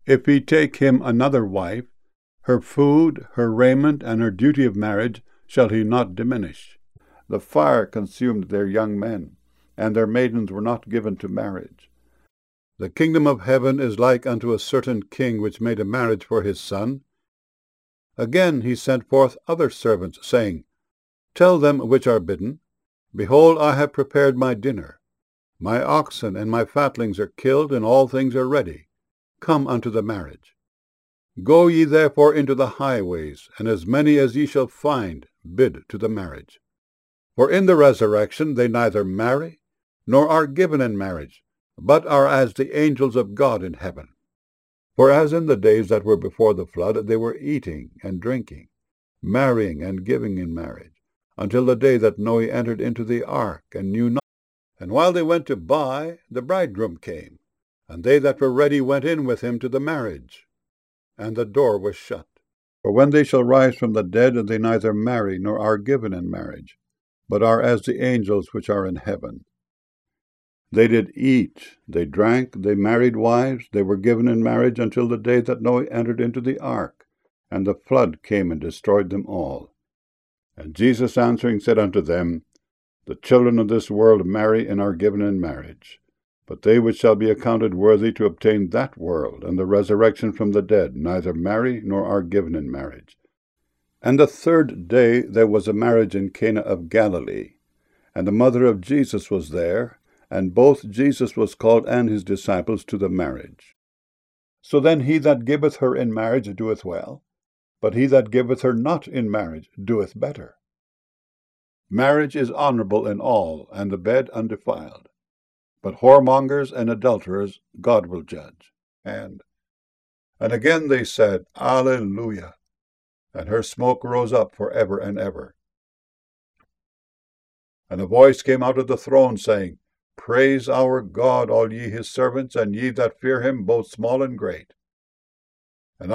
If he take him another wife, her food, her raiment, and her duty of marriage shall he not diminish. The fire consumed their young men, and their maidens were not given to marriage. The kingdom of heaven is like unto a certain king which made a marriage for his son. Again he sent forth other servants, saying, Tell them which are bidden, Behold, I have prepared my dinner. My oxen and my fatlings are killed, and all things are ready. Come unto the marriage. Go ye therefore into the highways, and as many as ye shall find, bid to the marriage. For in the resurrection they neither marry, nor are given in marriage, but are as the angels of God in heaven. For as in the days that were before the flood, they were eating and drinking, marrying and giving in marriage, until the day that Noe entered into the ark, and knew not. And while they went to buy, the bridegroom came, and they that were ready went in with him to the marriage, and the door was shut. For when they shall rise from the dead, they neither marry nor are given in marriage, but are as the angels which are in heaven. They did eat, they drank, they married wives, they were given in marriage until the day that Noe entered into the ark, and the flood came and destroyed them all. And Jesus answering said unto them, The children of this world marry and are given in marriage, but they which shall be accounted worthy to obtain that world and the resurrection from the dead neither marry nor are given in marriage. And the third day there was a marriage in Cana of Galilee, and the mother of Jesus was there, and both Jesus was called and his disciples to the marriage. So then he that giveth her in marriage doeth well, but he that giveth her not in marriage doeth better. Marriage is honorable in all, and the bed undefiled. But whoremongers and adulterers God will judge. And again they said, Alleluia. And her smoke rose up for ever and ever. And a voice came out of the throne, saying, Praise our God, all ye his servants, and ye that fear him, both small and great.